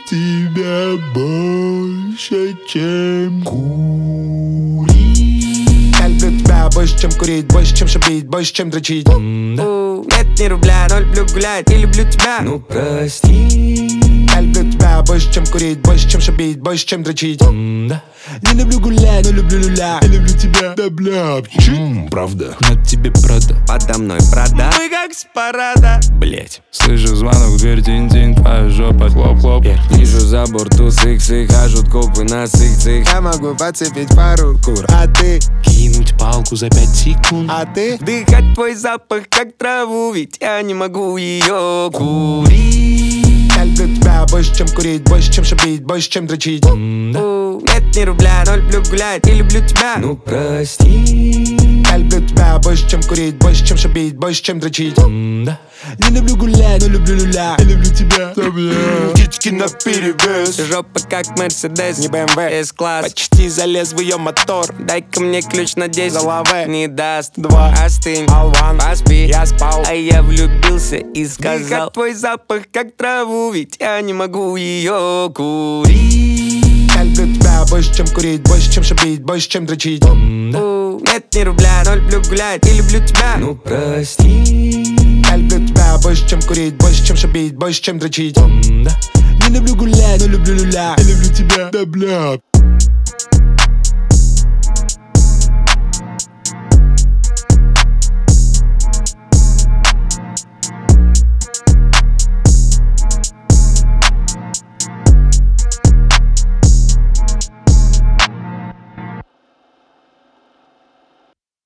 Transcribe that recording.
тебя больше, чем курить. Я люблю тебя больше, чем курить, больше, чем шабить, больше, чем дрочить. Нет ни рубля, но люблю гулять и люблю тебя. Ну прости. Я люблю тебя больше, чем курить, больше, чем шабить, больше, чем дрочить. Да. Не люблю гулять, но люблю люля. Я люблю тебя, да бля. Правда. На тебе Прада. Подо мной Прада. Мы как с парада. Блять. Слышу звонок в дверь, тин-тин, твоя жопа, хлоп-хлоп. Вижу за борту сых-сых, хажут копы на сых-цых. Я могу подцепить пару кур, а ты? Кинуть палку за 5 секунд. А ты? Вдыхать твой запах, как траву, ведь я не могу ее курить. Я люблю тебя больше, чем курить, больше, чем шабить, больше, чем дрочить. Нет ни рубля, но люблю гулять и люблю тебя. Ну прости. Я люблю тебя больше, чем курить, больше, чем шабить, больше, чем дрочить. Да. Не люблю гулять, но люблю люля. Я люблю тебя, да бля. Птички наперевес. Жопа как Мерседес, не БМВ, С-класс. Почти залез в ее мотор. Дай-ка мне ключ на 10. Голове не даст. 2. Остынь, болван, поспи. Я спал, а я влюбился и сказал: дыхать твой запах как траву, ведь я не могу ее курить. Я люблю тебя больше, чем курить, больше, чем шабить, больше, чем дрочить. Нет ни рубля, но люблю гулять и люблю тебя. Ну прости. Я люблю тебя больше, чем курить, больше, чем шабить, больше, чем дрочить. Да. Не люблю гулять, но люблю люля. Я люблю тебя, да бля.